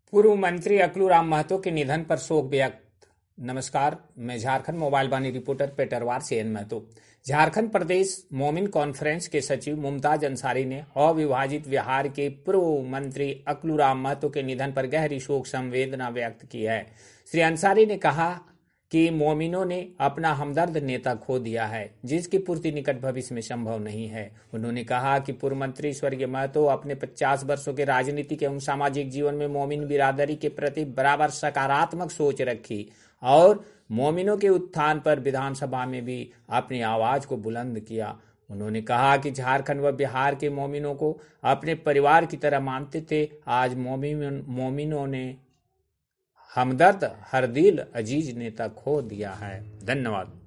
पूर्व मंत्री अकलूराम महतो के निधन पर शोक व्यक्त। नमस्कार, मैं झारखंड मोबाइल वाणी रिपोर्टर पेटरवार से एन महतो। झारखंड प्रदेश मोमिन कॉन्फ्रेंस के सचिव मुमताज अंसारी ने अविभाजित बिहार के पूर्व मंत्री अकलूराम महतो के निधन पर गहरी शोक संवेदना व्यक्त की है। श्री अंसारी ने कहा कि मोमिनों ने अपना हमदर्द नेता खो दिया है, जिसकी पूर्ति निकट भविष्य में संभव नहीं है। उन्होंने कहा कि पूर्व मंत्री स्वर्गीय महतो अपने 50 वर्षों के राजनीतिक एवं सामाजिक जीवन में मोमिन बिरादरी के प्रति बराबर सकारात्मक सोच रखी और मोमिनों के उत्थान पर विधानसभा में भी अपनी आवाज को बुलंद किया। उन्होंने कहा कि झारखंड व बिहार के मोमिनों को अपने परिवार की तरह मानते थे। आज मोमिनों ने हमदर्द हरदिल अजीज नेता खो दिया है। धन्यवाद।